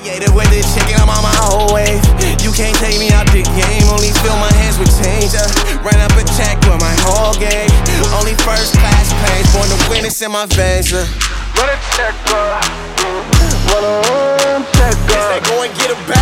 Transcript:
Affiliated with this chicken, I'm on my whole wave. You can't take me out the game, only fill my hands with change. Run up a check with my whole game. Only first class planes, born to win, it's in my veins. Run a check up, wanna check up. They go and get a bag.